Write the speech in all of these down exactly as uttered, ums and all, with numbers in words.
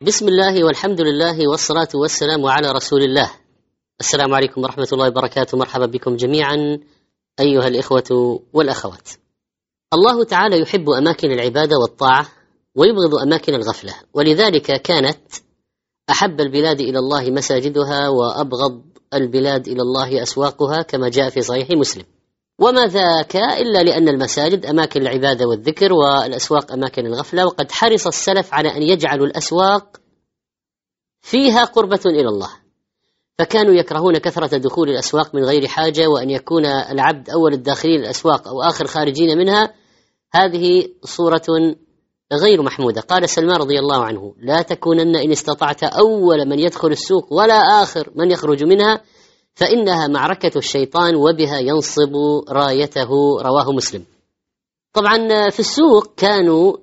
بسم الله والحمد لله والصلاة والسلام على رسول الله. السلام عليكم ورحمة الله وبركاته. مرحبا بكم جميعا أيها الإخوة والأخوات. الله تعالى يحب أماكن العبادة والطاعة ويبغض أماكن الغفلة، ولذلك كانت أحب البلاد إلى الله مساجدها وأبغض البلاد إلى الله أسواقها، كما جاء في صحيح مسلم. وما ذاك إلا لأن المساجد أماكن العبادة والذكر والأسواق أماكن الغفلة، وقد حرص السلف على أن يجعلوا الأسواق فيها قربة إلى الله، فكانوا يكرهون كثرة دخول الأسواق من غير حاجة، وأن يكون العبد أول الداخلين الأسواق أو آخر خارجين منها، هذه صورة غير محمودة. قال سلمان رضي الله عنه: لا تكونن إن استطعت أول من يدخل السوق ولا آخر من يخرج منها، فإنها معركة الشيطان وبها ينصب رايته. رواه مسلم. طبعا في السوق كانوا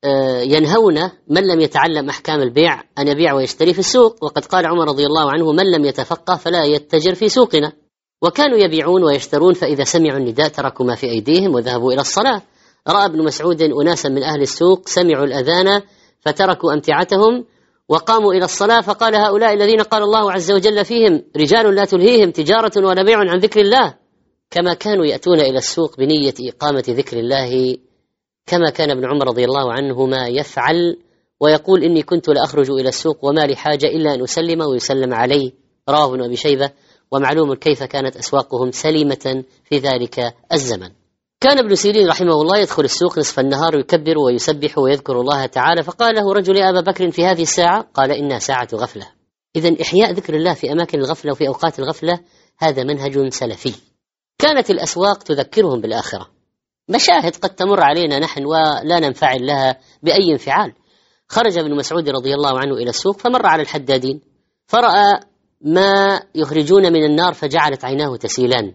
ينهون من لم يتعلم أحكام البيع أن يبيع ويشتري في السوق، وقد قال عمر رضي الله عنه: من لم يتفقه فلا يتجر في سوقنا. وكانوا يبيعون ويشترون، فإذا سمعوا النداء تركوا ما في أيديهم وذهبوا إلى الصلاة. رأى ابن مسعود أناسا من أهل السوق سمعوا الأذان فتركوا أمتعتهم وقاموا إلى الصلاة، فقال: هؤلاء الذين قال الله عز وجل فيهم: رجال لا تلهيهم تجارة ولا بيع عن ذكر الله. كما كانوا يأتون إلى السوق بنية إقامة ذكر الله، كما كان ابن عمر رضي الله عنهما يفعل ويقول: إني كنت لأخرج إلى السوق وما لي حاجة إلا أن أسلم ويسلم علي. رواه ابن أبي شيبة. ومعلوم كيف كانت أسواقهم سليمة في ذلك الزمن. كان ابن سيرين رحمه الله يدخل السوق نصف النهار ويكبر ويسبح ويذكر الله تعالى، فقال له رجل: يا أبا بكر في هذه الساعة؟ قال: إنها ساعة غفلة. إذن إحياء ذكر الله في أماكن الغفلة وفي أوقات الغفلة هذا منهج سلفي. كانت الأسواق تذكرهم بالآخرة، مشاهد قد تمر علينا نحن ولا ننفعل لها بأي انفعال. خرج ابن مسعود رضي الله عنه إلى السوق فمر على الحدادين فرأى ما يخرجون من النار فجعلت عيناه تسيلان،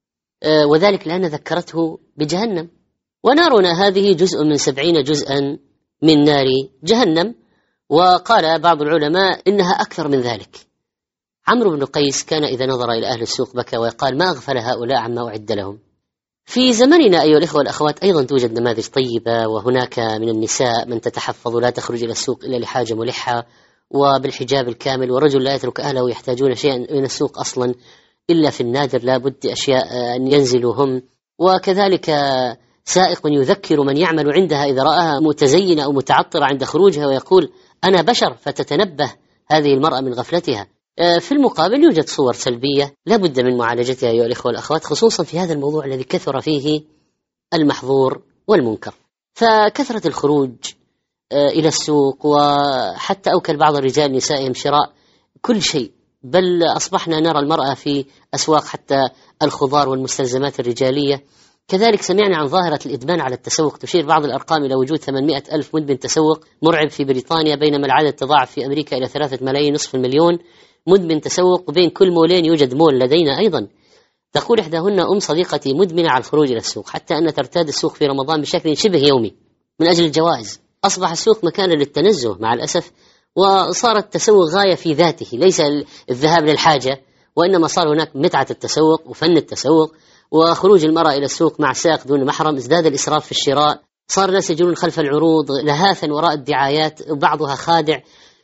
وذلك لأن ذكرته بجهنم، ونارنا هذه جزء من سبعين جزءا من نار جهنم، وقال بعض العلماء إنها أكثر من ذلك. عمرو بن قيس كان إذا نظر إلى أهل السوق بكى وقال: ما أغفل هؤلاء عما أعد لهم. في زمننا أيها الإخوة والأخوات أيضا توجد نماذج طيبة، وهناك من النساء من تتحفظ لا تخرج إلى السوق إلا لحاجة ملحة وبالحجاب الكامل، ورجل لا يترك أهله يحتاجون شيئا من السوق أصلا إلا في النادر، لا بد أشياء أن ينزلوا هم. وكذلك سائق يذكر من يعمل عندها إذا رآها متزينة أو متعطرة عند خروجها ويقول: أنا بشر، فتتنبه هذه المرأة من غفلتها. في المقابل يوجد صور سلبية لا بد من معالجتها أيها الإخوة والأخوات، خصوصا في هذا الموضوع الذي كثر فيه المحظور والمنكر. فكثرة الخروج إلى السوق، وحتى أوكل بعض الرجال نسائهم شراء كل شيء، بل أصبحنا نرى المرأة في أسواق حتى الخضار والمستلزمات الرجالية. كذلك سمعنا عن ظاهرة الإدمان على التسوق، تشير بعض الأرقام إلى وجود ثمانمائة ألف مدمن تسوق مرعب في بريطانيا، بينما العدد تضاعف في أمريكا إلى ثلاثة ملايين، نصف المليون مدمن تسوق، وبين كل مولين يوجد مول لدينا أيضا. تقول إحداهن: أم صديقتي مدمنة على الخروج إلى السوق، حتى أن ترتاد السوق في رمضان بشكل شبه يومي من أجل الجوائز. أصبح السوق مكانا للتنزه مع الأسف، وصار التسوق غاية في ذاته، ليس الذهاب للحاجة، وإنما صار هناك متعة التسوق وفن التسوق، وخروج المرأة إلى السوق مع سائق دون محرم. ازداد الإسراف في الشراء، صار الناس يجرون خلف العروض لهاثا وراء الدعايات، وبعضها خادع.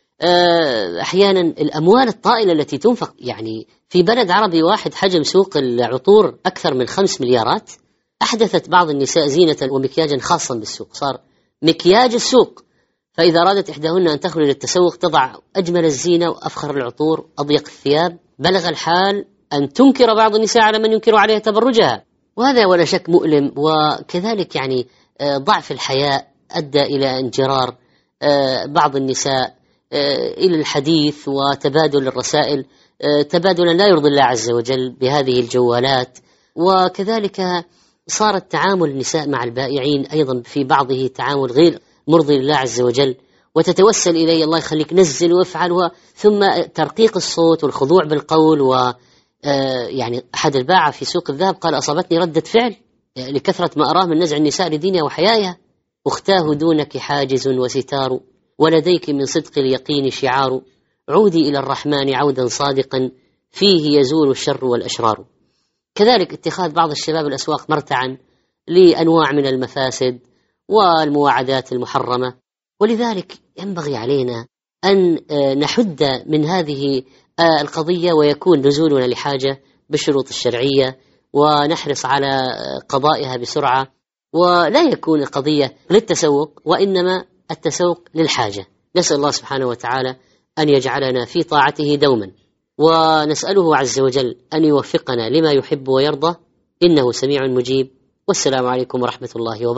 أحيانا الأموال الطائلة التي تنفق، يعني في بلد عربي واحد حجم سوق العطور أكثر من خمس مليارات، أحدثت بعض النساء زينة ومكياجا خاصا بالسوق، صار مكياج السوق. فإذا أرادت إحداهن أن تخرج للتسوق تضع أجمل الزينة وأفخر العطور أضيق الثياب، بلغ الحال أن تنكر بعض النساء على من ينكر عليها تبرجها، وهذا ولا شك مؤلم. وكذلك يعني ضعف الحياء أدى إلى انجرار بعض النساء إلى الحديث وتبادل الرسائل تبادلا لا يرضي الله عز وجل بهذه الجوالات. وكذلك صار التعامل النساء مع البائعين أيضا في بعضه تعامل غير مرضي لله عز وجل، وتتوسل إليه: الله يخليك نزل وافعل، ثم ترقيق الصوت والخضوع بالقول. و يعني أحد الباعة في سوق الذهب قال: أصابتني ردة فعل لكثرة ما أراه من نزع النساء لدينها وحيائها. أختاه دونك حاجز وستار، ولديك من صدق اليقين شعار، عودي إلى الرحمن عودا صادقا، فيه يزول الشر والأشرار. كذلك اتخاذ بعض الشباب الأسواق مرتعا لأنواع من المفاسد والمواعدات المحرمة. ولذلك ينبغي علينا أن نحد من هذه القضية ويكون نزولنا لحاجة بالشروط الشرعية، ونحرص على قضائها بسرعة، ولا يكون القضية للتسوق وإنما التسوق للحاجة. نسأل الله سبحانه وتعالى أن يجعلنا في طاعته دوما، ونسأله عز وجل أن يوفقنا لما يحب ويرضى، إنه سميع مجيب. والسلام عليكم ورحمة الله وبركاته.